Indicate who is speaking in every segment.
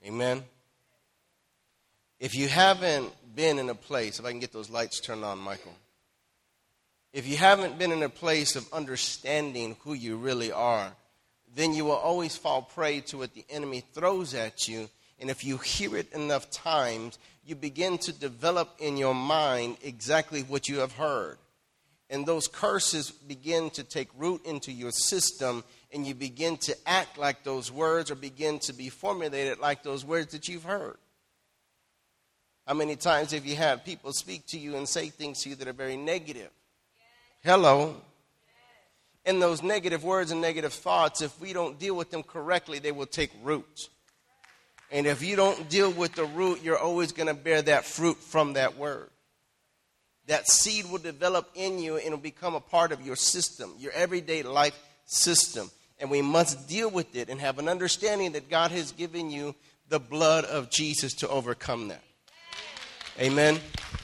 Speaker 1: Amen. If you haven't been in a place, if I can get those lights turned on, Michael. If you haven't been in a place of understanding who you really are, then you will always fall prey to what the enemy throws at you. And if you hear it enough times, you begin to develop in your mind exactly what you have heard. And those curses begin to take root into your system, and you begin to act like those words or begin to be formulated like those words that you've heard. How many times have you had people speak to you and say things to you that are very negative? Hello. And those negative words and negative thoughts, if we don't deal with them correctly, they will take root. And if you don't deal with the root, you're always going to bear that fruit from that word. That seed will develop in you and it'll become a part of your system, your everyday life system. And we must deal with it and have an understanding that God has given you the blood of Jesus to overcome that. Amen.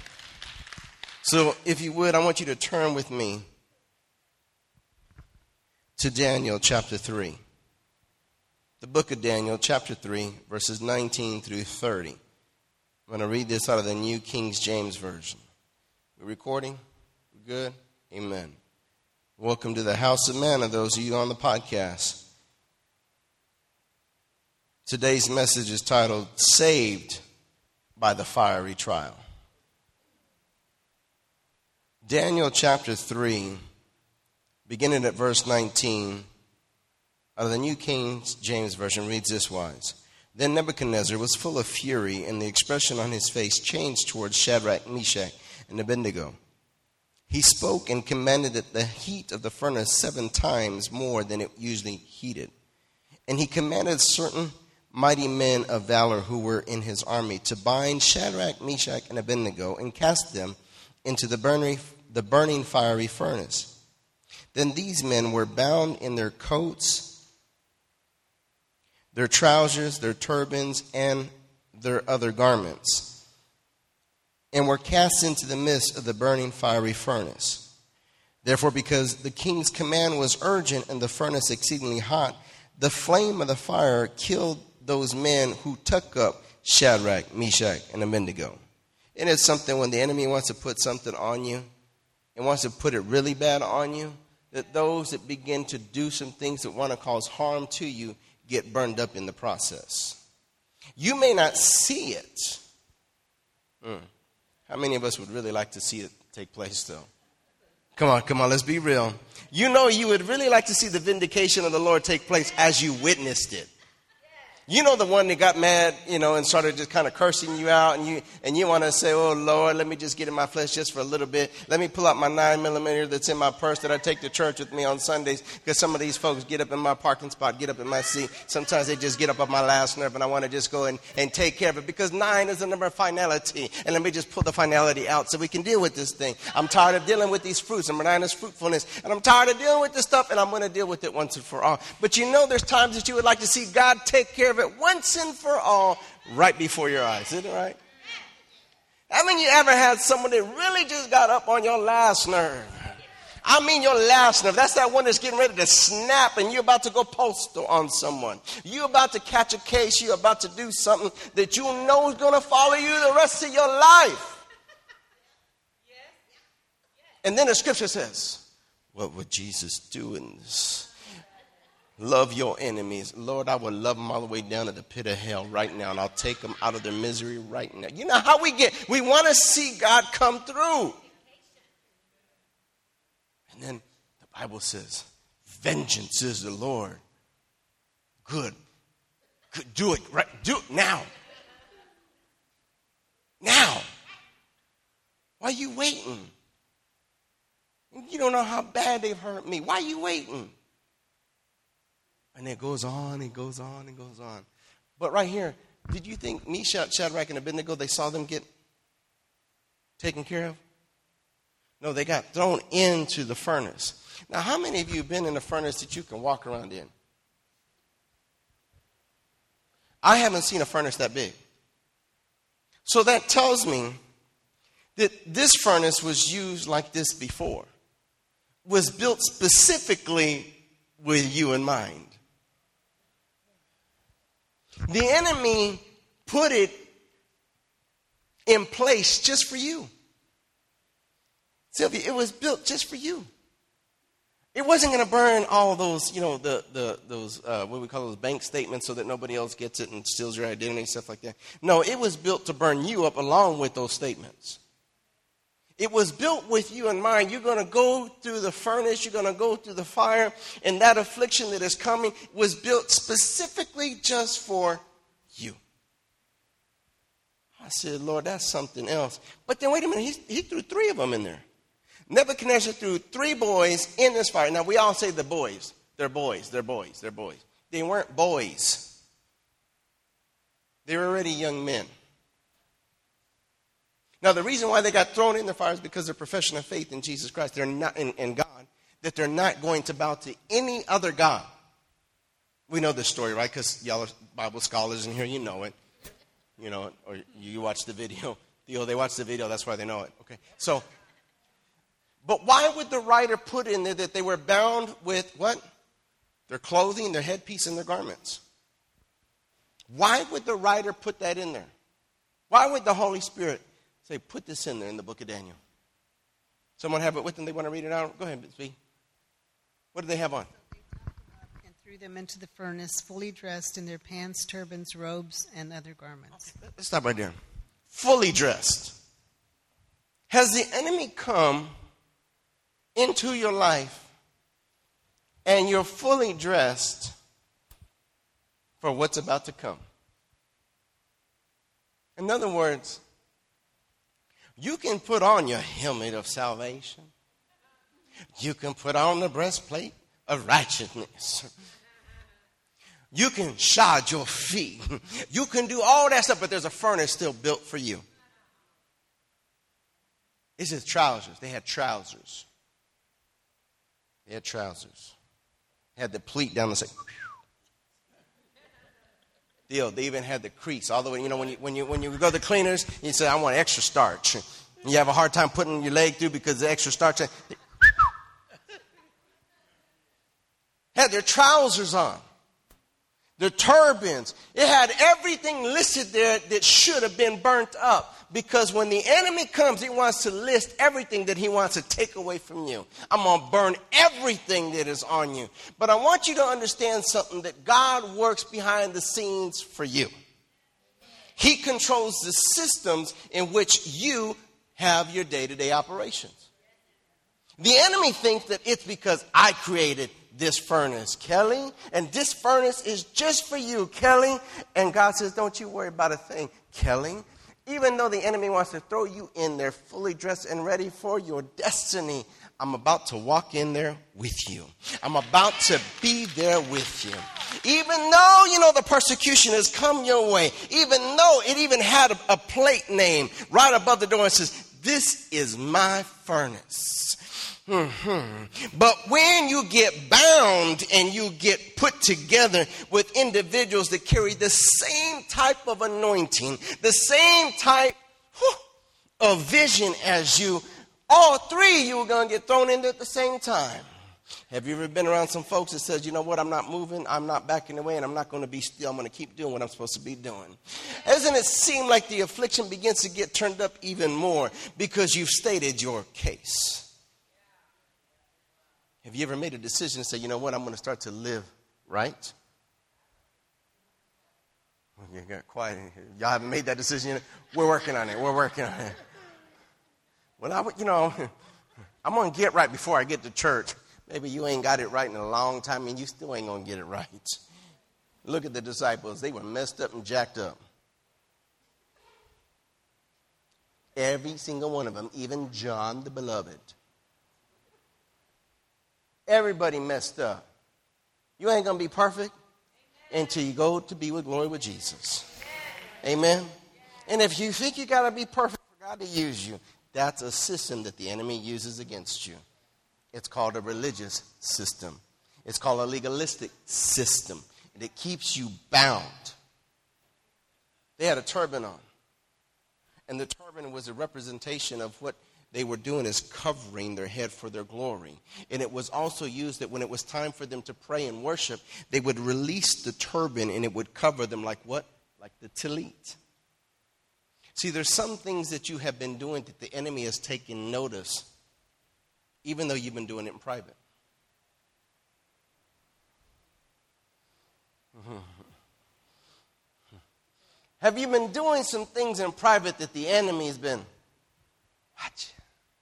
Speaker 1: So if you would, I want you to turn with me to Daniel chapter 3. The book of Daniel chapter 3, verses 19 through 30. I'm going to read this out of the New King James Version. We're recording? We're good? Amen. Welcome to the House of Manna, those of you on the podcast. Today's message is titled, Saved by the Fiery Trial. Daniel chapter 3, beginning at verse 19, out of the New King James Version, reads this wise. Then Nebuchadnezzar was full of fury, and the expression on his face changed towards Shadrach, Meshach, and Abednego. He spoke and commanded that the heat of the furnace 7 times more than it usually heated. And he commanded certain mighty men of valor who were in his army to bind Shadrach, Meshach, and Abednego and cast them into the burning fiery furnace. Then these men were bound in their coats, their trousers, their turbans, and their other garments, and were cast into the midst of the burning fiery furnace. Therefore, because the king's command was urgent and the furnace exceedingly hot, the flame of the fire killed those men who took up Shadrach, Meshach, and Abednego. And it's something when the enemy wants to put something on you and wants to put it really bad on you, that those that begin to do some things that want to cause harm to you get burned up in the process. You may not see it. How many of us would really like to see it take place, though? Come on, let's be real. You know you would really like to see the vindication of the Lord take place as you witnessed it. You know the one that got mad, and started just kind of cursing you out, and you want to say, oh, Lord, let me just get in my flesh just for a little bit. Let me pull out my 9mm that's in my purse that I take to church with me on Sundays, because some of these folks get up in my parking spot, get up in my seat. Sometimes they just get up on my last nerve, and I want to just go and take care of it, because 9 is the number of finality. And let me just pull the finality out so we can deal with this thing. I'm tired of dealing with these fruits. Number 9 is fruitfulness. And I'm tired of dealing with this stuff, and I'm going to deal with it once and for all. But there's times that you would like to see God take care of it once and for all right before your eyes. Isn't it right? Haven't you ever had someone that really just got up on your last nerve? I mean your last nerve. That's that one that's getting ready to snap and you're about to go postal on someone. You're about to catch a case. You're about to do something that you know is going to follow you the rest of your life. And then the scripture says, what would Jesus do in this? Love your enemies. Lord, I will love them all the way down to the pit of hell right now, and I'll take them out of their misery right now. You know how we get? We want to see God come through. And then the Bible says, vengeance is the Lord. Good. Do it right. Do it now. Now. Why are you waiting? You don't know how bad they've hurt me. Why are you waiting? And it goes on and goes on and goes on. But right here, did you think Meshach, Shadrach, and Abednego, they saw them get taken care of? No, they got thrown into the furnace. Now, how many of you have been in a furnace that you can walk around in? I haven't seen a furnace that big. So that tells me that this furnace was used like this before. Was built specifically with you in mind. The enemy put it in place just for you. Sylvia, it was built just for you. It wasn't going to burn all those, those what we call those bank statements so that nobody else gets it and steals your identity and stuff like that. No, it was built to burn you up along with those statements. It was built with you in mind. You're going to go through the furnace. You're going to go through the fire. And that affliction that is coming was built specifically just for you. I said, Lord, that's something else. But then wait a minute. He threw 3 of them in there. Nebuchadnezzar threw 3 boys in this fire. Now, we all say the boys. They're boys. They're boys. They're boys. They weren't boys. They were already young men. Now, the reason why they got thrown in the fire is because of their profession of faith in Jesus Christ. They're not in God, that they're not going to bow to any other God. We know this story, right? Because y'all are Bible scholars in here. You know it. You know it. Or you watch the video. They watch the video. That's why they know it. Okay. So, but why would the writer put in there that they were bound with what? Their clothing, their headpiece, and their garments. Why would the writer put that in there? Why would the Holy Spirit say, put this in there in the book of Daniel? Someone have it with them? They want to read it out? Go ahead, Bitsby. What do they have on?
Speaker 2: And threw them into the furnace, fully dressed in their pants, turbans, robes, and other garments.
Speaker 1: Okay, let's stop right there. Fully dressed. Has the enemy come into your life and you're fully dressed for what's about to come? In other words, you can put on your helmet of salvation. You can put on the breastplate of righteousness. You can shod your feet. You can do all that stuff, but there's a furnace still built for you. It's just trousers. They had trousers. They had trousers. They had the pleat down the side. They even had the crease all the way. When you go to the cleaners, you say, I want extra starch. And you have a hard time putting your leg through because the extra starch. Had their trousers on, their turbans. It had everything listed there that should have been burnt up. Because when the enemy comes, he wants to list everything that he wants to take away from you. I'm going to burn everything that is on you. But I want you to understand something, that God works behind the scenes for you. He controls the systems in which you have your day-to-day operations. The enemy thinks that it's because I created this furnace, Kelly, and this furnace is just for you, Kelly. And God says, don't you worry about a thing, Kelly. Even though the enemy wants to throw you in there fully dressed and ready for your destiny, I'm about to walk in there with you. I'm about to be there with you. Even though, the persecution has come your way, even though it even had a plate name right above the door and says, this is my furnace. But when you get bound and you get put together with individuals that carry the same type of anointing, the same type of vision as you, all 3 you are going to get thrown in at the same time. Have you ever been around some folks that says, you know what, I'm not moving, I'm not backing away, and I'm not going to be still, I'm going to keep doing what I'm supposed to be doing? Doesn't it seem like the affliction begins to get turned up even more because you've stated your case? Have you ever made a decision to say, you know what, I'm going to start to live right? Well, you got quiet in here. Y'all haven't made that decision. We're working on it. We're working on it. Well, I'm going to get right before I get to church. Maybe you ain't got it right in a long time and you still ain't going to get it right. Look at the disciples. They were messed up and jacked up. Every single one of them, even John the beloved. Everybody messed up. You ain't going to be perfect until you go to be with glory with Jesus. Amen. And if you think you got to be perfect for God to use you, that's a system that the enemy uses against you. It's called a religious system. It's called a legalistic system. And it keeps you bound. They had a turban on. And the turban was a representation of what they were doing is covering their head for their glory. And it was also used that when it was time for them to pray and worship, they would release the turban and it would cover them like what? like the tallit. See, there's some things that you have been doing that the enemy has taken notice, even though you've been doing it in private. Have you been doing some things in private that the enemy's been watching?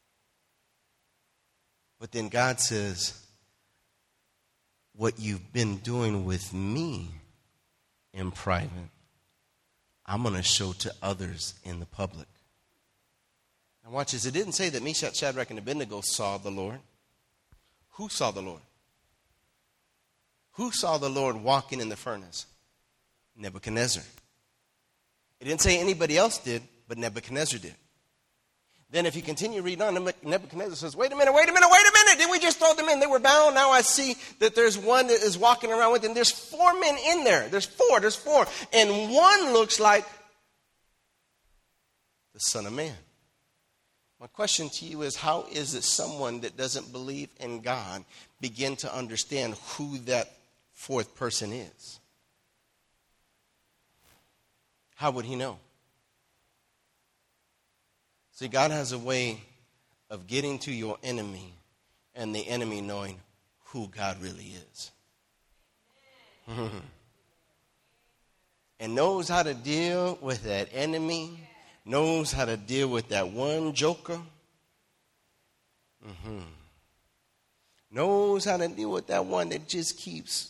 Speaker 1: But then God says, what you've been doing with me in private, I'm going to show to others in the public. Now watch this. It didn't say that Meshach, Shadrach, and Abednego saw the Lord. Who saw the Lord? Who saw the Lord walking in the furnace? Nebuchadnezzar. It didn't say anybody else did, but Nebuchadnezzar did. Then if you continue reading on, Nebuchadnezzar says, wait a minute. Did we just throw them in? They were bound. Now I see that there's one that is walking around with them. There's 4 men in there. There's four. And one looks like the Son of Man. My question to you is, how is it someone that doesn't believe in God begin to understand who that fourth person is? How would he know? See, God has a way of getting to your enemy and the enemy knowing who God really is. And knows how to deal with that enemy, knows how to deal with that one joker. Knows how to deal with that one that just keeps.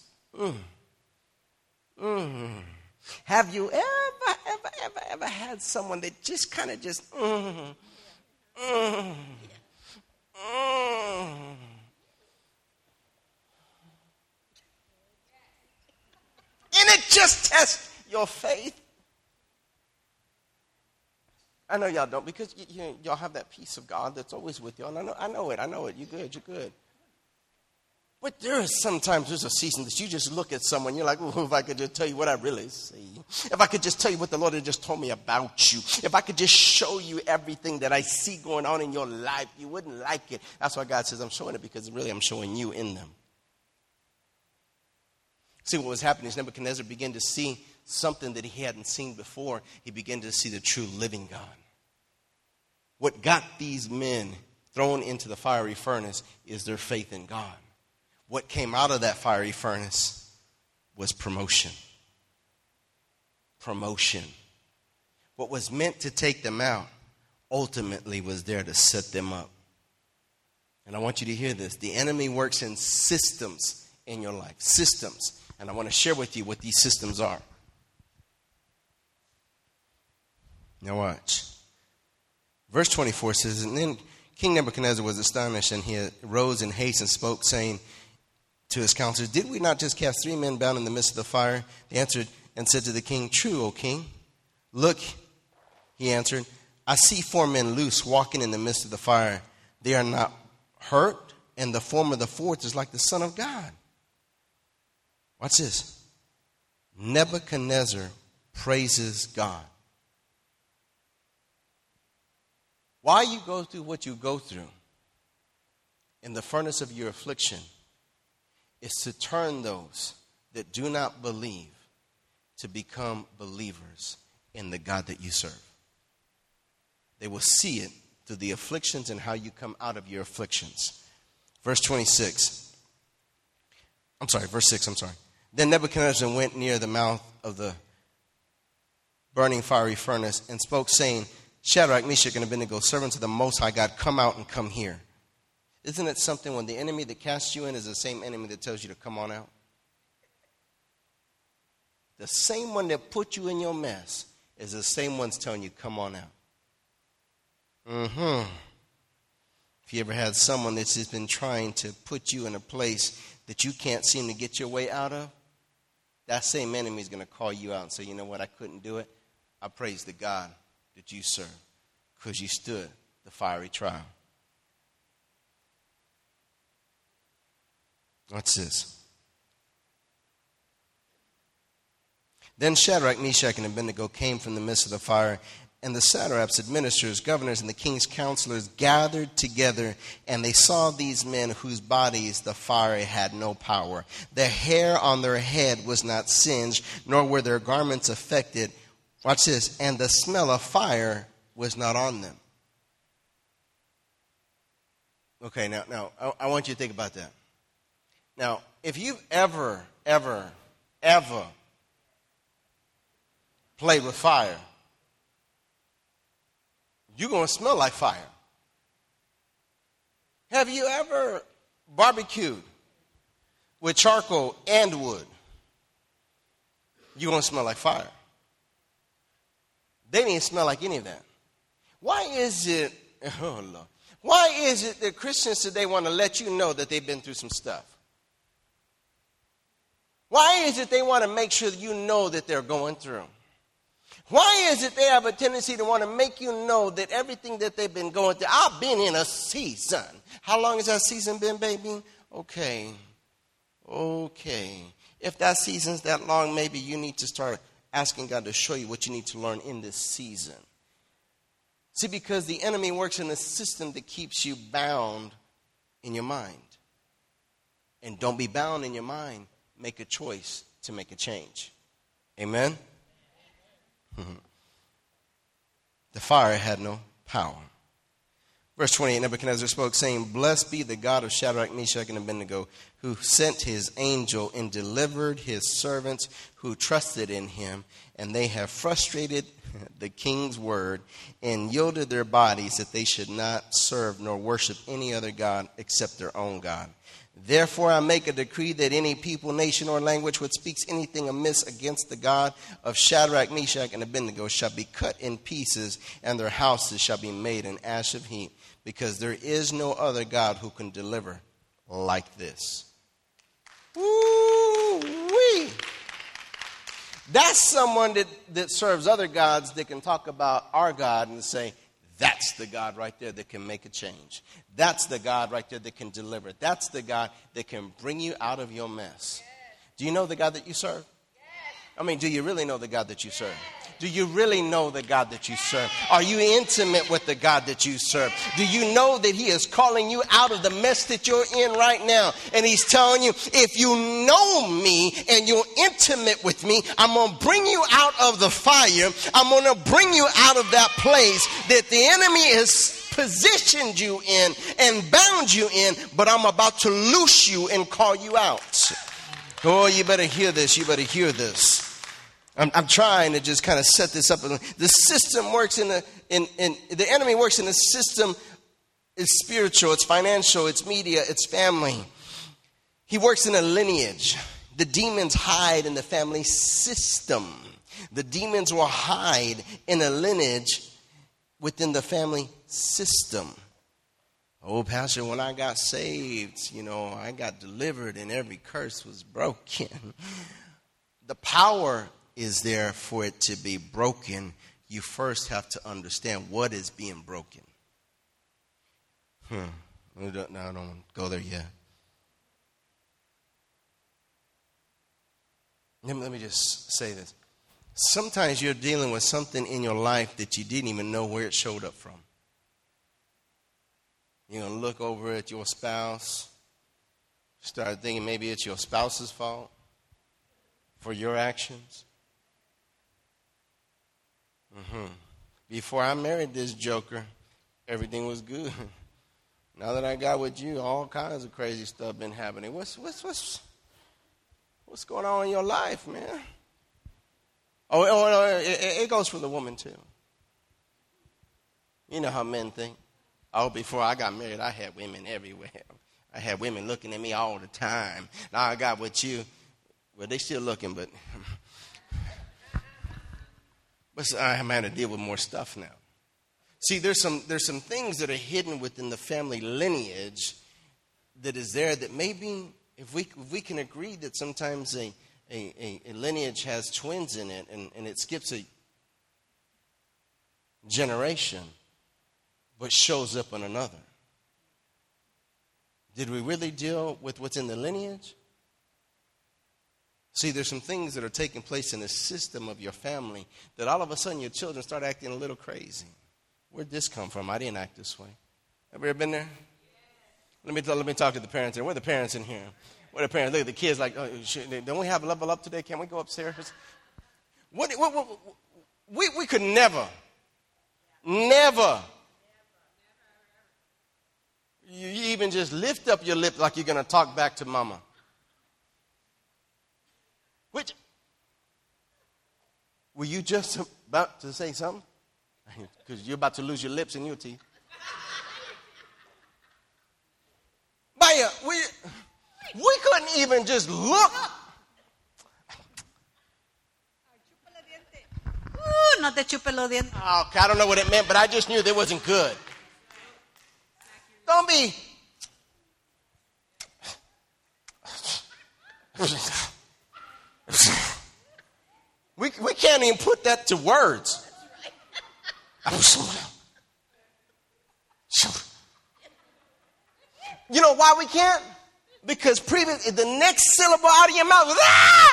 Speaker 1: Have you ever had someone that just kind of just, and it just tests your faith? I know y'all don't, because y'all have that peace of God that's always with y'all. And I know it. You're good. But there's a season that you just look at someone, you're like, oh, if I could just tell you what I really see. If I could just tell you what the Lord had just told me about you. If I could just show you everything that I see going on in your life, you wouldn't like it. That's why God says I'm showing it, because really I'm showing you in them. See, what was happening is Nebuchadnezzar began to see something that he hadn't seen before. He began to see the true living God. What got these men thrown into the fiery furnace is their faith in God. What came out of that fiery furnace was promotion. Promotion. What was meant to take them out ultimately was there to set them up. And I want you to hear this. The enemy works in systems in your life. Systems. And I want to share with you what these systems are. Now watch. Verse 24 says, and then King Nebuchadnezzar was astonished, and he arose in haste and spoke, saying to his counselors, did we not just cast 3 men bound in the midst of the fire? They answered and said to the king, true, O king. Look, he answered, I see 4 men loose walking in the midst of the fire. They are not hurt, and the form of the fourth is like the Son of God. Watch this. Nebuchadnezzar praises God. Why you go through what you go through in the furnace of your affliction is to turn those that do not believe to become believers in the God that you serve. They will see it through the afflictions and how you come out of your afflictions. Verse 6. Then Nebuchadnezzar went near the mouth of the burning fiery furnace and spoke, saying, Shadrach, Meshach, and Abednego, servants of the Most High God, come out and come here. Isn't it something when the enemy that casts you in is the same enemy that tells you to come on out? The same one that put you in your mess is the same one's telling you, come on out. If you ever had someone that's just been trying to put you in a place that you can't seem to get your way out of, that same enemy is going to call you out and say, you know what, I couldn't do it. I praise the God that you serve because you stood the fiery trial. What's this? Then Shadrach, Meshach, and Abednego came from the midst of the fire, and the satraps, administrators, governors, and the king's counselors gathered together, and they saw these men whose bodies the fire had no power. The hair on their head was not singed, nor were their garments affected. Watch this. And the smell of fire was not on them. Okay, now, I want you to think about that. Now, if you've ever played with fire, you're going to smell like fire. Have you ever barbecued with charcoal and wood? You're going to smell like fire. They didn't smell like any of that. Why is it, oh Lord, why is it that Christians today want to let you know that they've been through some stuff? Why is it they want to make sure that you know that they're going through? Why is it they have a tendency to want to make you know that everything that they've been going through, I've been in a season. How long has that season been, baby? Okay. If that season's that long, maybe you need to start asking God to show you what you need to learn in this season. See, because the enemy works in a system that keeps you bound in your mind. And don't be bound in your mind. Make a choice to make a change. Amen? The fire had no power. Verse 28, Nebuchadnezzar spoke, saying, Blessed be the God of Shadrach, Meshach, and Abednego, who sent his angel and delivered his servants who trusted in him, and they have frustrated the king's word and yielded their bodies that they should not serve nor worship any other God except their own God. Therefore, I make a decree that any people, nation, or language which speaks anything amiss against the God of Shadrach, Meshach, and Abednego shall be cut in pieces, and their houses shall be made an ash of heap, because there is no other God who can deliver like this. Woo-wee. That's someone that serves other gods that can talk about our God and say, that's the God right there that can make a change. That's the God right there that can deliver. That's the God that can bring you out of your mess. Do you know the God that you serve? I mean, do you really know the God that you serve? Do you really know the God that you serve? Are you intimate with the God that you serve? Do you know that he is calling you out of the mess that you're in right now? And he's telling you, if you know me and you're intimate with me, I'm going to bring you out of the fire. I'm going to bring you out of that place that the enemy has positioned you in and bound you in, but I'm about to loose you and call you out. Oh, you better hear this. You better hear this. I'm trying to just kind of set this up. The system works the enemy works in a system. It's spiritual, it's financial, it's media, it's family. He works in a lineage. The demons hide in the family system. The demons will hide in a lineage within the family system. Oh, Pastor, when I got saved, I got delivered and every curse was broken. The power is there for it to be broken. You first have to understand what is being broken. No, I don't go there yet. Let me just say this. Sometimes you're dealing with something in your life that you didn't even know where it showed up from. You're going to look over at your spouse, start thinking maybe it's your spouse's fault for your actions. Before I married this joker, everything was good. Now that I got with you, all kinds of crazy stuff been happening. What's going on in your life, man? It goes for the woman too. You know how men think. Oh, before I got married, I had women everywhere. I had women looking at me all the time. Now I got with you. Well, they still looking, but I'm having to deal with more stuff now. See, there's some things that are hidden within the family lineage that is there that maybe if we can agree that sometimes a lineage has twins in it and it skips a generation but shows up in another. Did we really deal with what's in the lineage? See, there's some things that are taking place in the system of your family that all of a sudden your children start acting a little crazy. Where'd this come from? I didn't act this way. Have you ever been there? Let me talk to the parents here. Where are the parents in here? Where are the parents? Look at the kids like, don't we have level up today? Can we go upstairs? What could never. You even just lift up your lip like you're going to talk back to mama. Which, were you just about to say something? Because you're about to lose your lips and your teeth. Maya, we couldn't even just look.
Speaker 2: No te chupe los dientes.
Speaker 1: Oh, okay, I don't know what it meant, but I just knew that wasn't good. Don't be. We can't even put that to words. You know why we can't? Because the next syllable out of your mouth was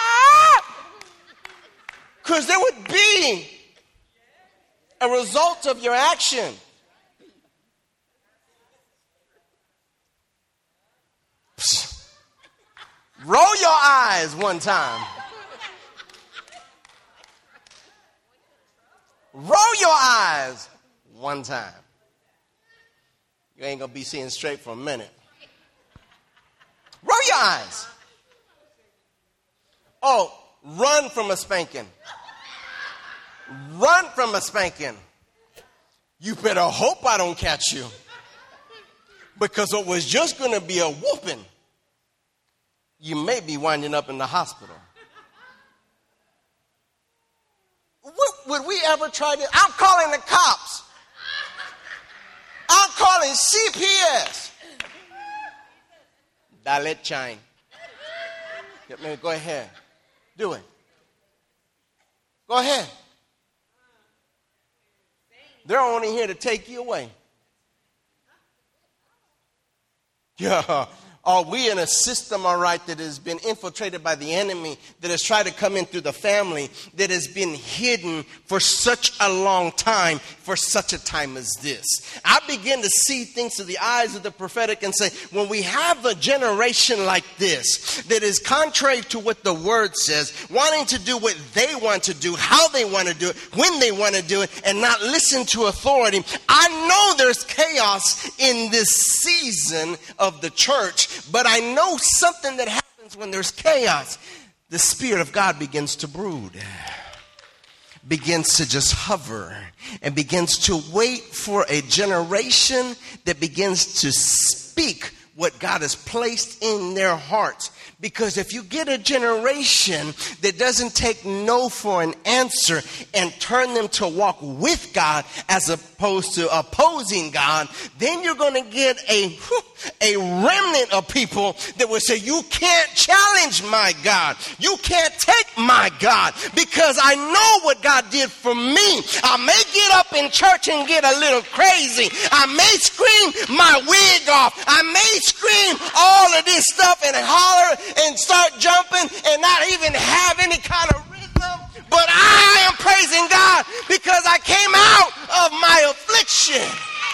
Speaker 1: because there would be a result of your action. Roll your eyes one time. Roll your eyes one time. You ain't going to be seeing straight for a minute. Roll your eyes. Oh, run from a spanking. Run from a spanking. You better hope I don't catch you. Because it was just going to be a whooping. You may be winding up in the hospital. Would we ever try to? I'm calling the cops. I'm calling CPS. Dalet chine. Go ahead. Do it. Go ahead. They're only here to take you away. Yeah. Are we in a system, all right, that has been infiltrated by the enemy, that has tried to come in through the family, that has been hidden for such a long time, for such a time as this? I begin to see things through the eyes of the prophetic and say, when we have a generation like this, that is contrary to what the word says, wanting to do what they want to do, how they want to do it, when they want to do it, and not listen to authority, I know there's chaos in this season of the church. But I know something that happens when there's chaos. The Spirit of God begins to brood, begins to just hover, and begins to wait for a generation that begins to speak what God has placed in their hearts. Because if you get a generation that doesn't take no for an answer and turn them to walk with God as opposed to opposing God, then you're going to get a remnant of people that will say, you can't challenge my God. You can't take my God, because I know what God did for me. I may get up in church and get a little crazy. I may scream my wig off. I may scream all of this stuff and holler and start jumping and not even have any kind of rhythm. But I am praising God because I came out of my affliction.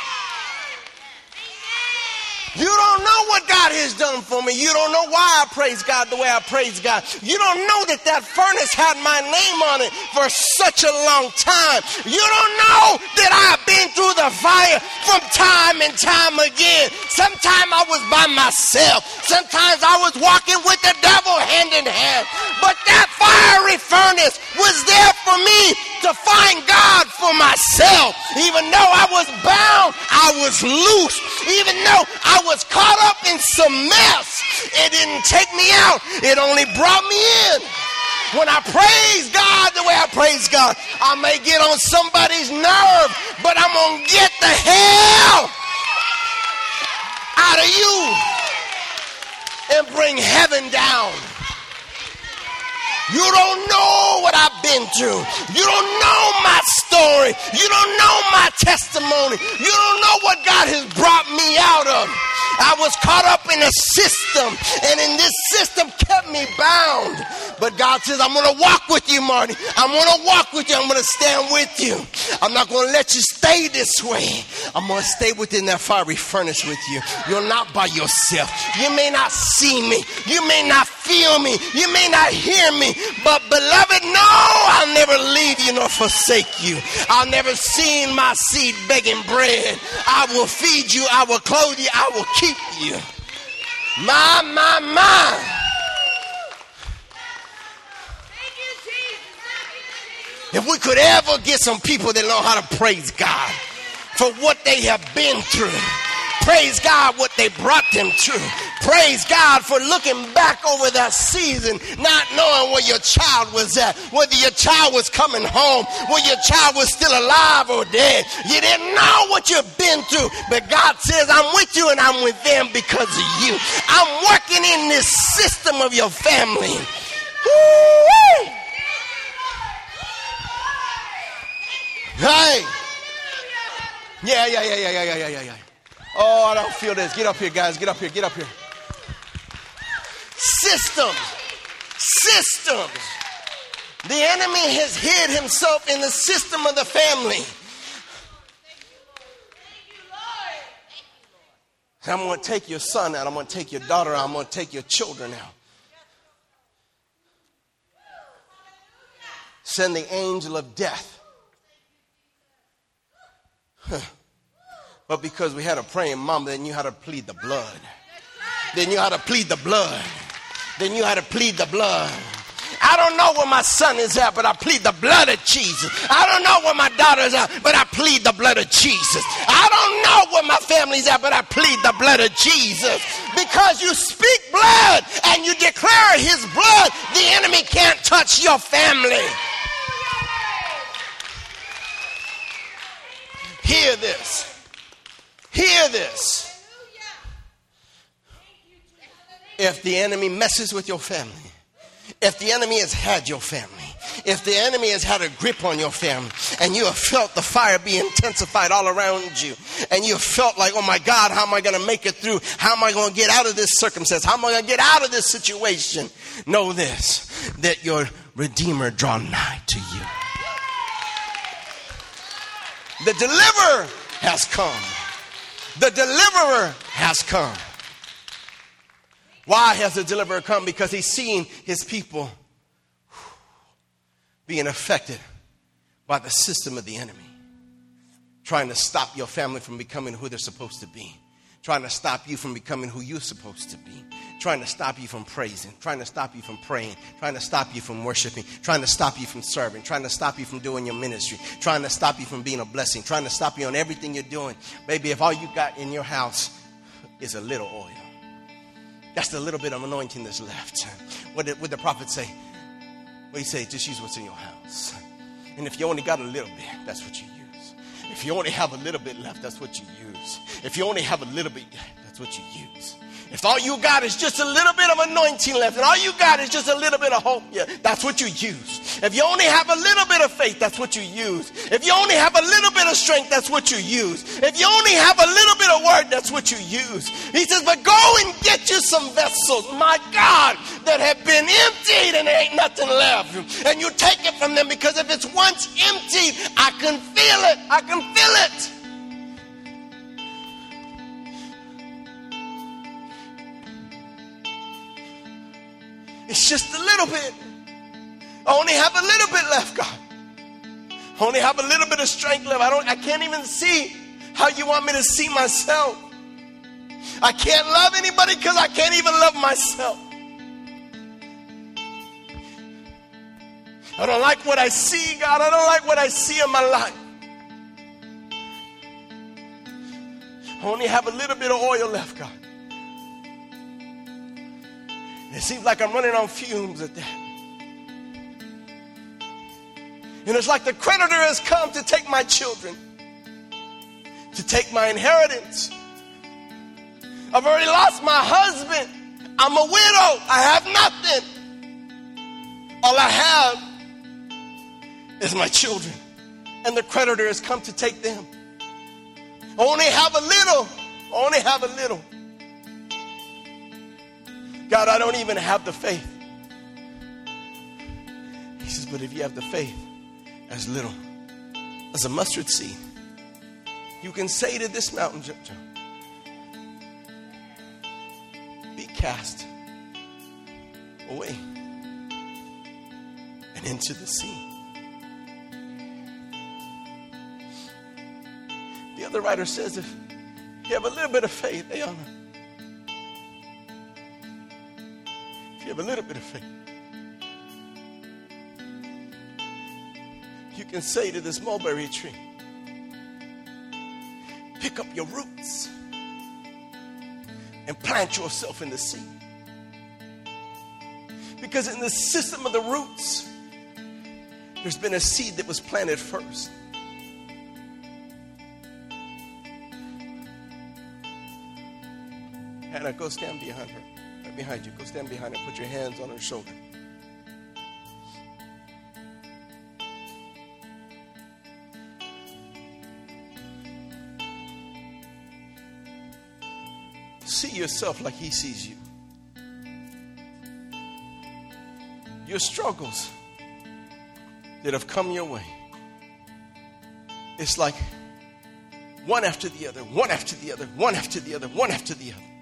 Speaker 1: You don't know what God has done for me. You don't know why I praise God the way I praise God. You don't know that that furnace had my name on it for such a long time. You don't know that I've been through the fire from time and time again. Sometimes I was by myself. Sometimes I was walking with the devil hand in hand. But that fiery furnace was there for me to find God for myself. Even though I was bound, I was loose. Even though I was caught up in some mess, it didn't take me out. It only brought me in. When I praise God the way I praise God, I may get on somebody's nerve, but I'm going to get the hell out of you and bring heaven down. You don't know what I've been through. You don't know my story. You don't know my testimony. You don't know what God has brought me out of. I was caught up in a system, and in this system kept me bound. But God says, I'm going to walk with you, Marty. I'm going to walk with you. I'm going to stand with you. I'm not going to let you stay this way. I'm going to stay within that fiery furnace with you. You're not by yourself. You may not see me. You may not feel me. You may not hear me. But beloved, no, I'll never leave you nor forsake you. I'll never see my seed begging bread. I will feed you. I will clothe you. I will keep you. My. If we could ever get some people that know how to praise God for what they have been through. Praise God what they brought them through. Praise God for looking back over that season, not knowing where your child was at, whether your child was coming home, whether your child was still alive or dead. You didn't know what you've been through, but God says, I'm with you and I'm with them because of you. I'm working in this system of your family. Woo-wee! Hey. Yeah. Oh, I don't feel this. Get up here, guys. Get up here. Systems. The enemy has hid himself in the system of the family. I'm going to take your son out. I'm going to take your daughter out. I'm going to take your children out. Send the angel of death. But because we had a praying mom that knew how to plead the blood. I don't know where my son is at, but I plead the blood of Jesus. I don't know where my daughter is at, but I plead the blood of Jesus. I don't know where my family's at, but I plead the blood of Jesus. Because you speak blood and you declare his blood, the enemy can't touch your family. Hear this. If the enemy messes with your family, if the enemy has had your family, if the enemy has had a grip on your family, and you have felt the fire be intensified all around you, and you have felt like, oh my God, how am I going to make it through? How am I going to get out of this circumstance? How am I going to get out of this situation? Know this, that your Redeemer draw nigh to you. The deliverer has come. The deliverer has come. Why has the deliverer come? Because he's seen his people being affected by the system of the enemy. Trying to stop your family from becoming who they're supposed to be. Trying to stop you from becoming who you're supposed to be. Trying to stop you from praising. Trying to stop you from praying. Trying to stop you from worshiping. Trying to stop you from serving. Trying to stop you from doing your ministry. Trying to stop you from being a blessing. Trying to stop you on everything you're doing. Baby, if all you got in your house is a little oil, that's the little bit of anointing that's left. What did the prophet say? Well, he said, just use what's in your house. And if you only got a little bit, that's what you use. If you only have a little bit left, that's what you use. If you only have a little bit, that's what you use. If all you got is just a little bit of anointing left, and all you got is just a little bit of hope, that's what you use. If you only have a little bit of faith, that's what you use. If you only have a little bit of strength, that's what you use. If you only have a little bit of word, that's what you use. He says, but go and get you some vessels, my God, that have been emptied and there ain't nothing left. And you take it from them, because if it's once emptied, I can feel it. I can feel it. It's just a little bit. I only have a little bit left, God. I only have a little bit of strength left. I can't even see how you want me to see myself. I can't love anybody because I can't even love myself. I don't like what I see, God. I don't like what I see in my life. I only have a little bit of oil left, God. It seems like I'm running on fumes at that. And it's like the creditor has come to take my children, to take my inheritance. I've already lost my husband. I'm a widow. I have nothing. All I have is my children. And the creditor has come to take them. I only have a little. I only have a little. God, I don't even have the faith. He says, but if you have the faith as little as a mustard seed, you can say to this mountain, be cast away and into the sea. The other writer says, if you have a little bit of faith, Ayana, if you have a little bit of faith, you can say to this mulberry tree, pick up your roots and plant yourself in the sea. Because in the system of the roots, there's been a seed that was planted first. Hannah, go stand behind her. Right behind you. Go stand behind her. Put your hands on her shoulder. See yourself like he sees you. Your struggles that have come your way, it's like one after the other, one after the other, one after the other, one after the other.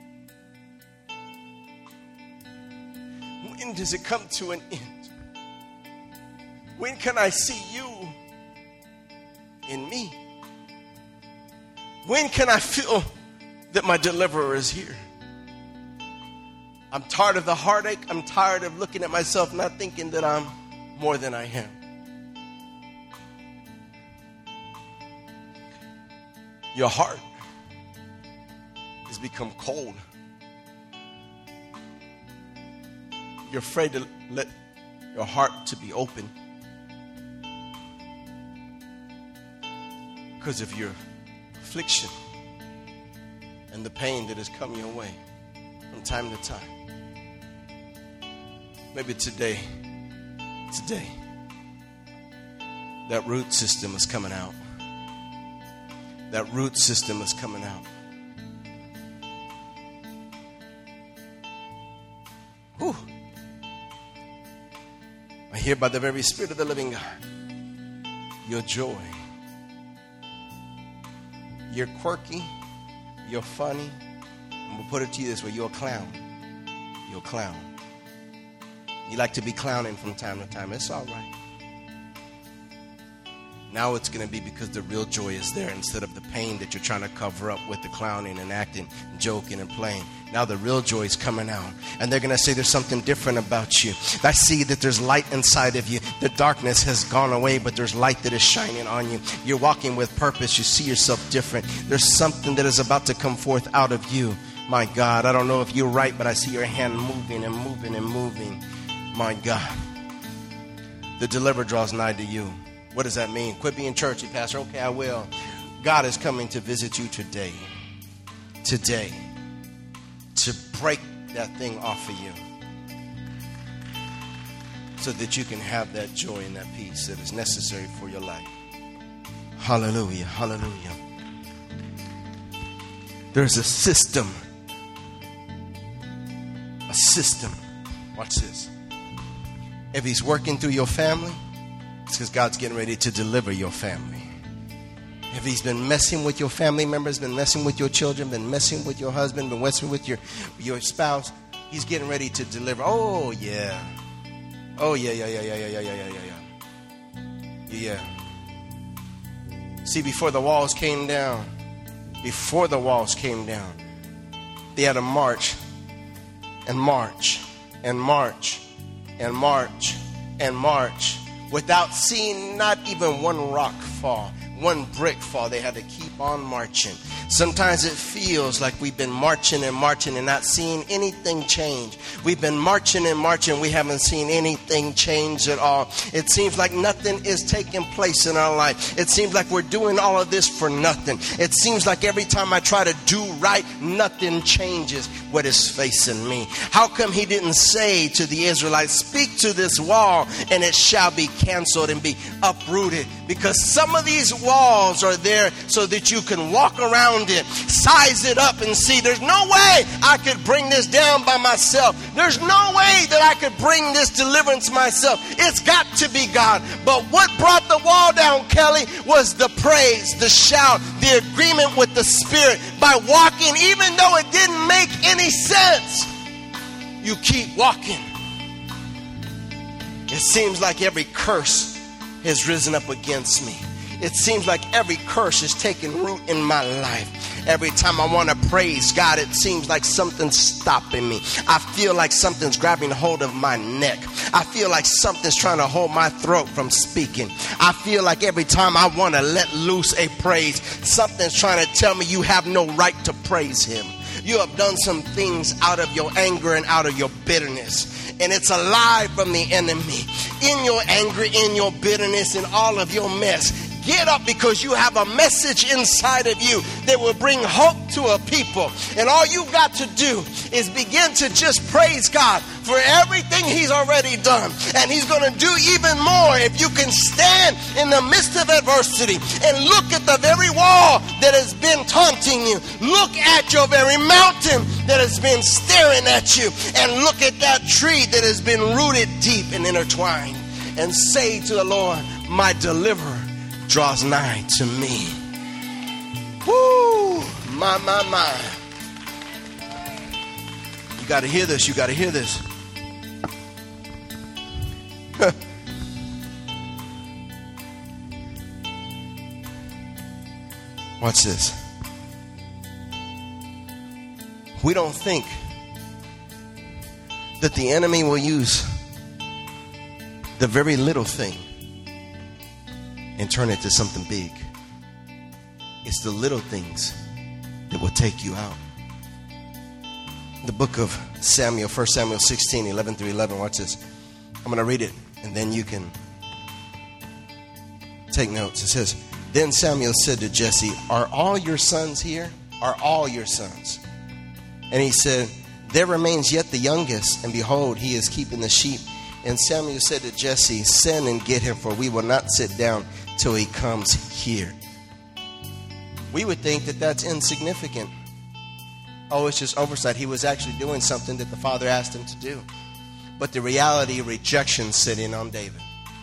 Speaker 1: When does it come to an end? When can I see you in me? When can I feel that my deliverer is here? I'm tired of the heartache. I'm tired of looking at myself not thinking that I'm more than I am. Your heart has become cold. You're afraid to let your heart to be open because of your affliction and the pain that has come your way from time to time. Maybe today, that root system is coming out. That root system is coming out. Whew. I hear by the very Spirit of the living God, your joy. You're quirky. You're funny. I'm going to put it to you this way. You're a clown. You're a clown. You like to be clowning from time to time. It's all right. Now it's going to be because the real joy is there instead of the pain that you're trying to cover up with the clowning and acting, and joking and playing. Now the real joy is coming out. And they're going to say there's something different about you. I see that there's light inside of you. The darkness has gone away, but there's light that is shining on you. You're walking with purpose. You see yourself different. There's something that is about to come forth out of you. My God, I don't know if you're right, but I see your hand moving and moving and moving. My God. The deliverer draws nigh to you. What does that mean? Quit being churchy, Pastor. Okay, I will. God is coming to visit you today. Today. To break that thing off of you. So that you can have that joy and that peace that is necessary for your life. Hallelujah. Hallelujah. There's a system. A system. Watch this. If he's working through your family, it's because God's getting ready to deliver your family. If he's been messing with your family members, been messing with your children, been messing with your husband, been messing with your spouse, he's getting ready to deliver. Oh, yeah. Oh, yeah. See, before the walls came down, they had to march and march and march and march and march without seeing not even one rock fall, one brick fall. They had to keep on marching. Sometimes it feels like we've been marching and marching and not seeing anything change. We've been marching and marching. We haven't seen anything change at all. It seems like nothing is taking place in our life. It seems like we're doing all of this for nothing. It seems like every time I try to do right, nothing changes what is facing me. How come he didn't say to the Israelites, speak to this wall and it shall be canceled and be uprooted? Because some of these walls are there so that you can walk around it, size it up and see there's no way I could bring this down by myself. There's no way that I could bring this deliverance myself. It's got to be God. But what brought the wall down, Kelly, was the praise, the shout, the agreement with the Spirit. By walking, even though it didn't make any sense, you keep walking. It seems like every curse has risen up against me. It seems like every curse is taking root in my life. Every time I want to praise God, it seems like something's stopping me. I feel like something's grabbing hold of my neck. I feel like something's trying to hold my throat from speaking. I feel like every time I want to let loose a praise, something's trying to tell me you have no right to praise Him. You have done some things out of your anger and out of your bitterness. And it's a lie from the enemy. In your anger, in your bitterness, in all of your mess, get up, because you have a message inside of you that will bring hope to a people. And all you've got to do is begin to just praise God for everything He's already done. And He's going to do even more if you can stand in the midst of adversity and look at the very wall that has been taunting you. Look at your very mountain that has been staring at you. And look at that tree that has been rooted deep and intertwined. And say to the Lord, my deliverer draws nigh to me. Woo! My. You got to hear this. You got to hear this. Watch this. We don't think that the enemy will use the very little thing and turn it to something big. It's the little things that will take you out. The book of Samuel, 1 Samuel 16, 11 through 11. Watch this. I'm going to read it, and then you can take notes. It says, then Samuel said to Jesse, are all your sons here? Are all your sons? And he said, there remains yet the youngest, and behold, he is keeping the sheep. And Samuel said to Jesse, send and get him, for we will not sit down till he comes here. We would think that that's insignificant. Oh, it's just oversight. He was actually doing something that the Father asked him to do. But the reality, rejection set in on David.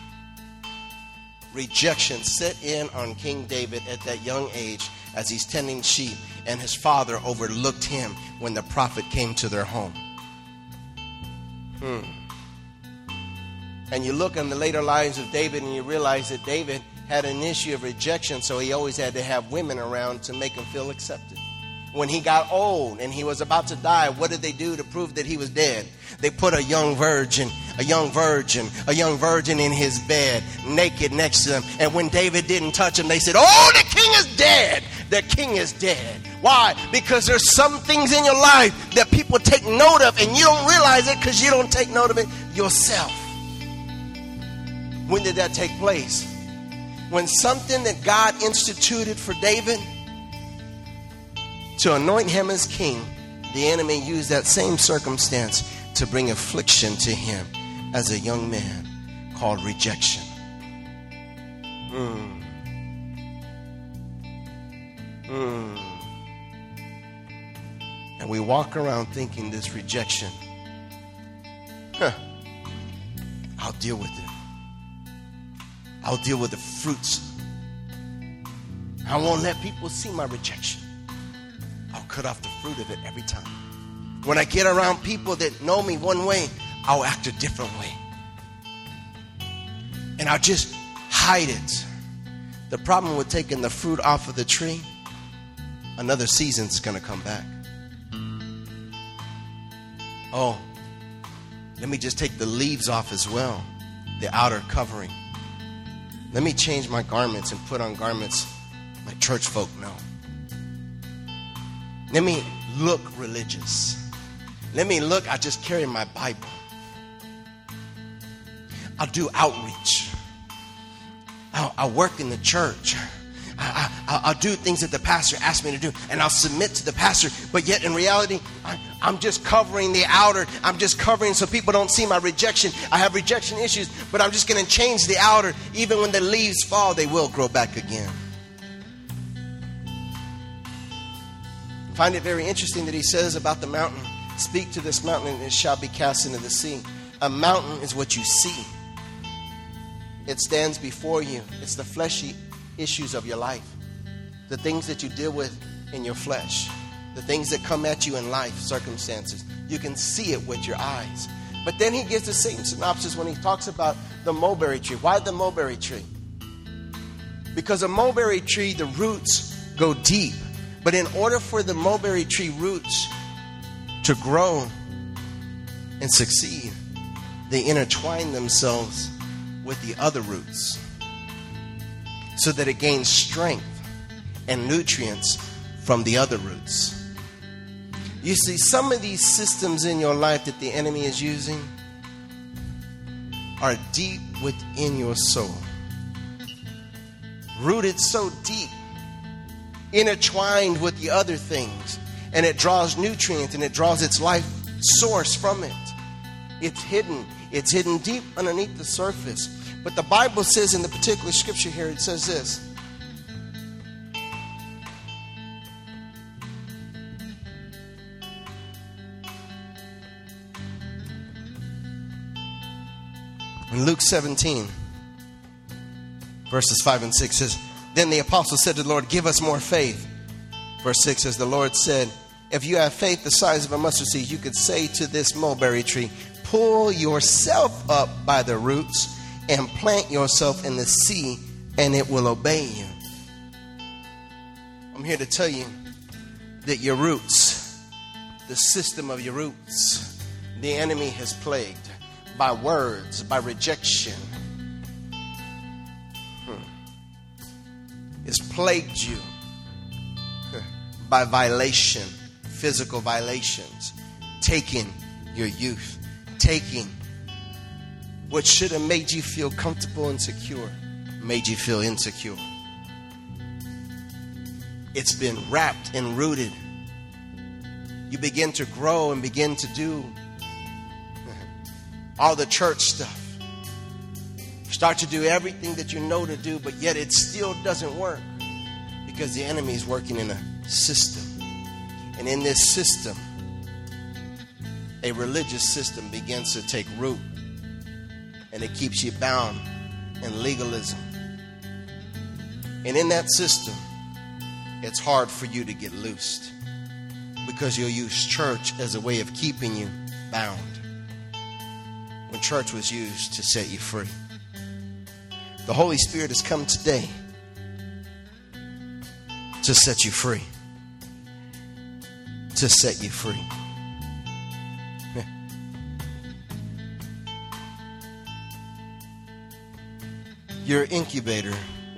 Speaker 1: Rejection set in on King David at that young age as he's tending sheep, and his father overlooked him when the prophet came to their home. And you look in the later lives of David and you realize that David had an issue of rejection, so he always had to have women around to make him feel accepted. When he got old and he was about to die, what did they do to prove that he was dead? They put a young virgin in his bed, naked next to him. And when David didn't touch him, they said, oh, the king is dead. The king is dead. Why? Because there's some things in your life that people take note of, and you don't realize it because you don't take note of it yourself. When did that take place? When something that God instituted for David to anoint him as king, the enemy used that same circumstance to bring affliction to him as a young man, called rejection. And we walk around thinking this rejection, I'll deal with it. I'll deal with the fruits. I won't let people see my rejection. I'll cut off the fruit of it every time. When I get around people that know me one way, I'll act a different way. And I'll just hide it. The problem with taking the fruit off of the tree, another season's going to come back. Oh, let me just take the leaves off as well, the outer covering. Let me change my garments and put on garments like church folk know. Let me look religious. Let me look, I just carry my Bible. I'll do outreach. I'll work in the church. I'll do things that the pastor asked me to do, and I'll submit to the pastor. But yet in reality, I'm just covering the outer. I'm just covering so people don't see my rejection. I have rejection issues, but I'm just going to change the outer. Even when the leaves fall, they will grow back again. Find it very interesting that he says about the mountain, speak to this mountain and it shall be cast into the sea. A mountain is what you see. It stands before you. It's the fleshy issues of your life. The things that you deal with in your flesh. The things that come at you in life, circumstances. You can see it with your eyes. But then he gives the same synopsis when he talks about the mulberry tree. Why the mulberry tree? Because a mulberry tree, the roots go deep. But in order for the mulberry tree roots to grow and succeed, they intertwine themselves with the other roots so that it gains strength and nutrients from the other roots. You see, some of these systems in your life that the enemy is using are deep within your soul. Rooted so deep, intertwined with the other things, and it draws nutrients and it draws its life source from it. It's hidden deep underneath the surface. But the Bible says in the particular scripture here, it says this. In Luke 17, verses 5 and 6 says, then the apostle said to the Lord, give us more faith. Verse 6 says, the Lord said, if you have faith the size of a mustard seed, you could say to this mulberry tree, pull yourself up by the roots and plant yourself in the sea, and it will obey you. I'm here to tell you that your roots, the system of your roots, the enemy has plagued by words, by rejection. It's plagued you by violation, physical violations, taking your youth, taking what should have made you feel comfortable and secure, made you feel insecure. It's been wrapped and rooted. You begin to grow and begin to do all the church stuff. Start to do everything that you know to do, but yet it still doesn't work because the enemy is working in a system. And in this system, a religious system begins to take root, and it keeps you bound in legalism. And in that system, it's hard for you to get loosed because you'll use church as a way of keeping you bound when church was used to set you free. The Holy Spirit has come today to set you free. To set you free. Your incubator,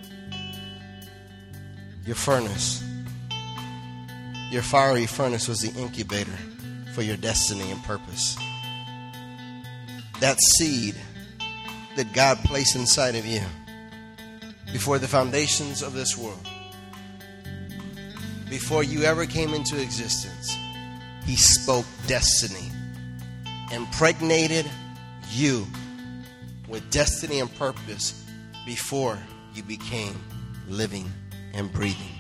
Speaker 1: your furnace, your fiery furnace was the incubator for your destiny and purpose. That seed that God placed inside of you before the foundations of this world, before you ever came into existence, He spoke destiny, impregnated you with destiny and purpose before you became living and breathing.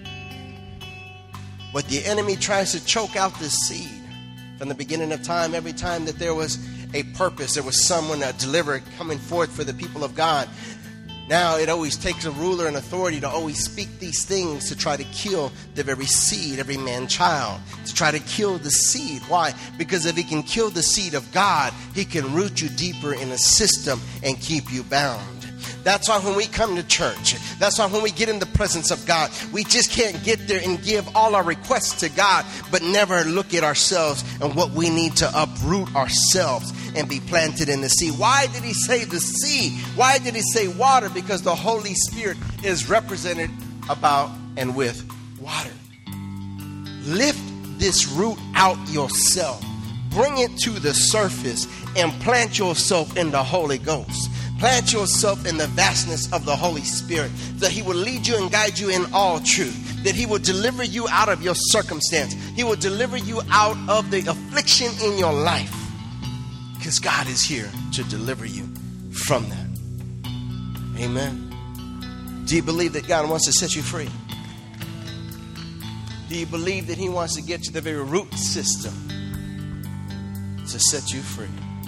Speaker 1: But the enemy tries to choke out this seed from the beginning of time. Every time that there was a purpose, there was someone, a deliverer coming forth for the people of God. Now it always takes a ruler and authority to always speak these things to try to kill the very seed, every man-child, to try to kill the seed. Why? Because if he can kill the seed of God, he can root you deeper in a system and keep you bound. That's why when we come to church, that's why when we get in the presence of God, we just can't get there and give all our requests to God, but never look at ourselves and what we need to uproot ourselves and be planted in the sea. Why did he say the sea? Why did he say water? Because the Holy Spirit is represented about and with water. Lift this root out yourself. Bring it to the surface and plant yourself in the Holy Ghost. Plant yourself in the vastness of the Holy Spirit, that he will lead you and guide you in all truth, that he will deliver you out of your circumstance. He will deliver you out of the affliction in your life, because God is here to deliver you from that. Amen. Do you believe that God wants to set you free? Do Do you believe that he wants to get to the very root system to set you free?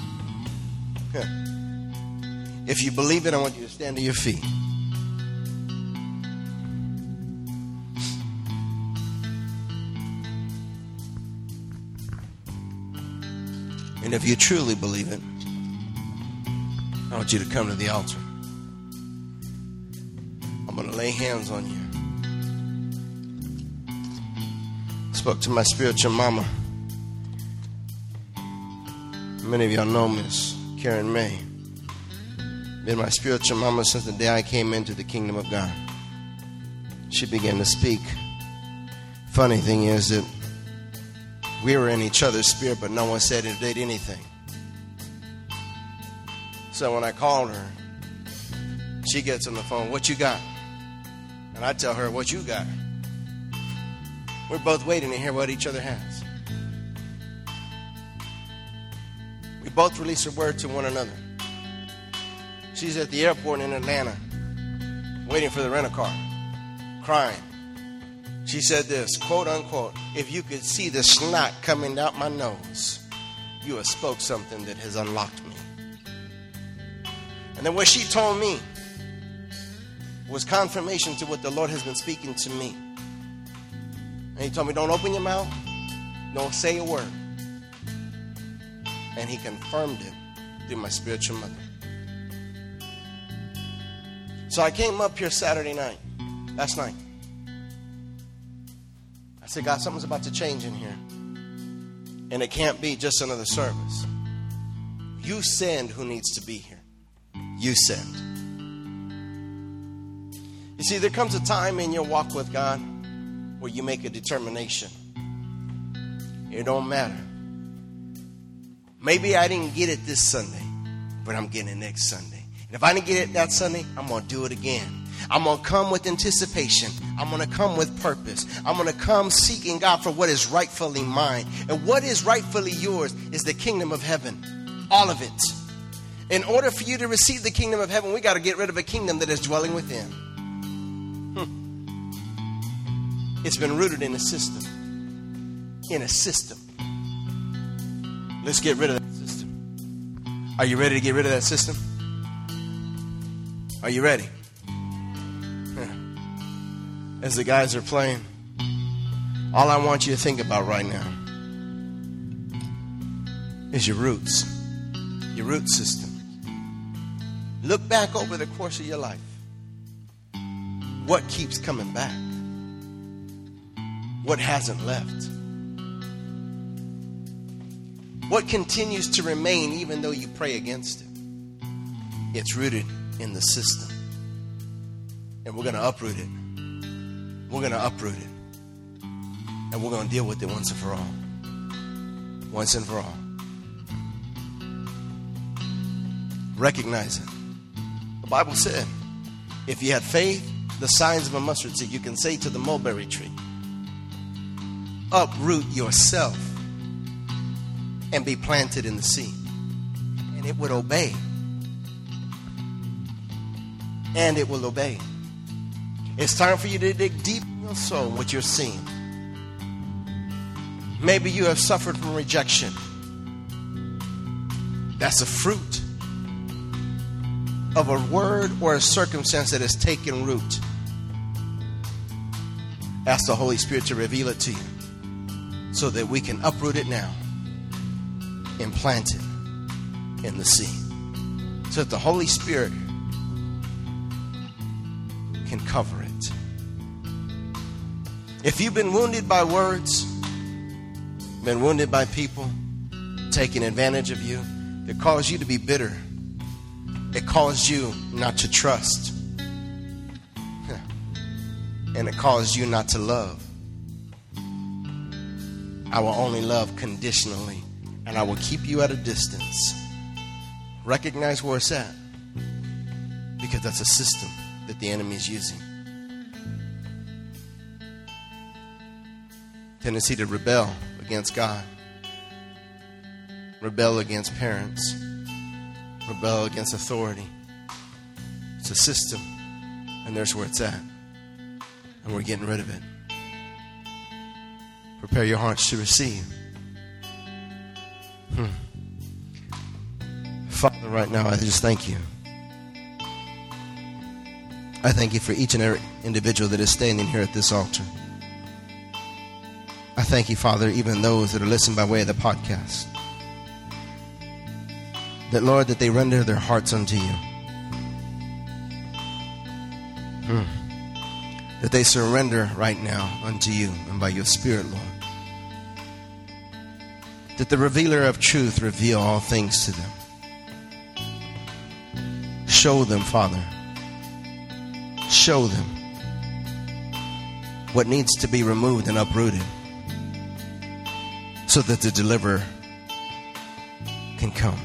Speaker 1: If you believe it, I want you to stand to your feet. And if you truly believe it, I want you to come to the altar. I'm going to lay hands on you. I spoke to my spiritual mama. Many of y'all know Miss Karen May. Been my spiritual mama since the day I came into the kingdom of God. She began to speak. Funny thing is that we were in each other's spirit, but no one said or did anything. So when I called her, she gets on the phone, "What you got?" And I tell her, "What you got?" We're both waiting to hear what each other has. We both release a word to one another. She's at the airport in Atlanta, waiting for the rental-car, crying. She said this, quote unquote, "If you could see the snot coming out my nose, you have spoke something that has unlocked me." And then what she told me was confirmation to what the Lord has been speaking to me. And he told me, "Don't open your mouth, don't say a word." And he confirmed it through my spiritual mother. So I came up here Saturday night, last night. I said, "God, something's about to change in here. And it can't be just another service. You send who needs to be here. You send." You see, there comes a time in your walk with God where you make a determination. It don't matter. Maybe I didn't get it this Sunday, but I'm getting it next Sunday. And if I didn't get it that Sunday, I'm going to do it again. I'm going to come with anticipation. I'm going to come with purpose. I'm going to come seeking God for what is rightfully mine. And what is rightfully yours is the kingdom of heaven. All of it. In order for you to receive the kingdom of heaven, we got to get rid of a kingdom that is dwelling within. It's been rooted in a system. In a system. Let's get rid of that system. Are you ready to get rid of that system? Are you ready? As the guys are playing, all I want you to think about right now is your roots, your root system. Look back over the course of your life. What keeps coming back? What hasn't left? What continues to remain even though you pray against it? It's rooted in the system. And we're going to uproot it. We're going to uproot it. And we're going to deal with it once and for all. Once and for all. Recognize it. The Bible said, if you had faith, the size of a mustard seed, you can say to the mulberry tree, uproot yourself and be planted in the sea. And it would obey. And it will obey. It's time for you to dig deep in your soul what you're seeing. Maybe you have suffered from rejection. That's a fruit of a word or a circumstance that has taken root. Ask the Holy Spirit to reveal it to you so that we can uproot it now and plant it in the sea. So that the Holy Spirit can cover it. If you've been wounded by words, been wounded by people, taking advantage of you, that caused you to be bitter, it caused you not to trust, and it caused you not to love, I will only love conditionally, and I will keep you at a distance. Recognize where it's at, because that's a system that the enemy is using. Tendency to rebel against God, rebel against parents, rebel against authority. It's a system, and there's where it's at, and we're getting rid of it. Prepare your hearts to receive. Father, right now, I just thank you. I thank you for each and every individual that is standing here at this altar. I thank you, Father, even those that are listening by way of the podcast. That, Lord, that they render their hearts unto you. That they surrender right now unto you and by your Spirit, Lord. That the revealer of truth reveal all things to them. Show them, Father. Show them what needs to be removed and uprooted so that the deliverer can come.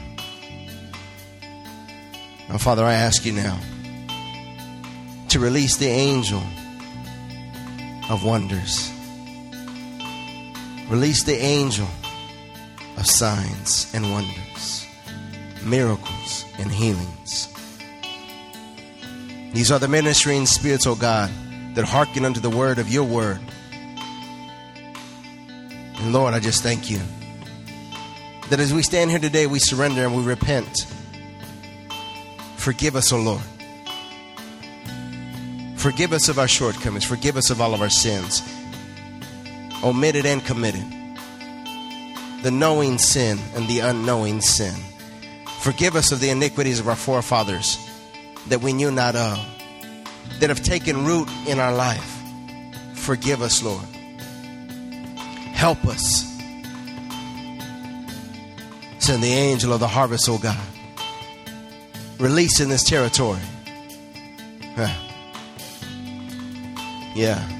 Speaker 1: Now, Father, I ask you now to release the angel of wonders. Release the angel of signs and wonders, miracles and healings. These are the ministering spirits, O God, that hearken unto the word of your word. And Lord, I just thank you that as we stand here today, we surrender and we repent. Forgive us, O Lord. Forgive us of our shortcomings. Forgive us of all of our sins, omitted and committed. The knowing sin and the unknowing sin. Forgive us of the iniquities of our forefathers that we knew not of, that have taken root in our life. Forgive us, Lord. Help us. Send the angel of the harvest, O God. Release in this territory. Yeah.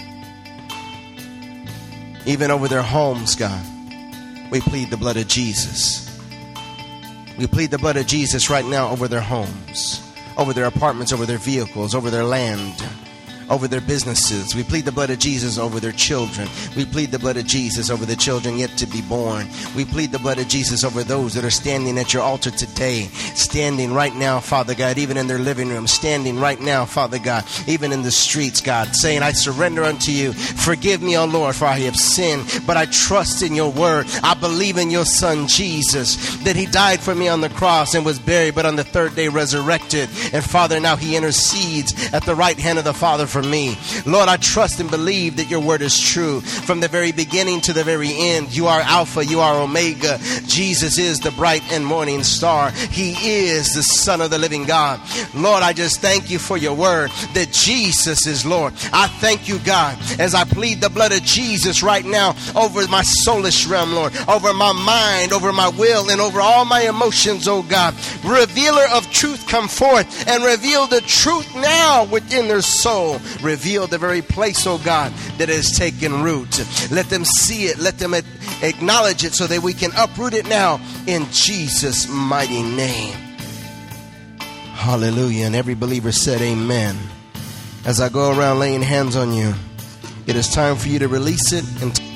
Speaker 1: Even over their homes, God, we plead the blood of Jesus. We plead the blood of Jesus right now over their homes, over their apartments, over their vehicles, over their land, over their businesses. We plead the blood of Jesus over their children. We plead the blood of Jesus over the children yet to be born. We plead the blood of Jesus over those that are standing at your altar today, standing right now, Father God, even in their living room, standing right now, Father God, even in the streets, God, saying, I surrender unto you. Forgive me, O Lord, for I have sinned, but I trust in your word. I believe in your Son, Jesus, that he died for me on the cross and was buried, but on the third day resurrected. And Father, now he intercedes at the right hand of the Father for me. Lord, I trust and believe that your word is true. From the very beginning to the very end, you are Alpha, you are Omega. Jesus is the bright and morning star. He is the Son of the living God. Lord, I just thank you for your word that Jesus is Lord. I thank you, God, as I plead the blood of Jesus right now over my soulish realm, Lord, over my mind, over my will, and over all my emotions, oh God. Revealer of truth, come forth and reveal the truth now within their soul. Reveal the very place, oh God, that has taken root. Let them see it. Let them acknowledge it so that we can uproot it now in Jesus' mighty name. Hallelujah. And every believer said amen. As I go around laying hands on you, it is time for you to release it and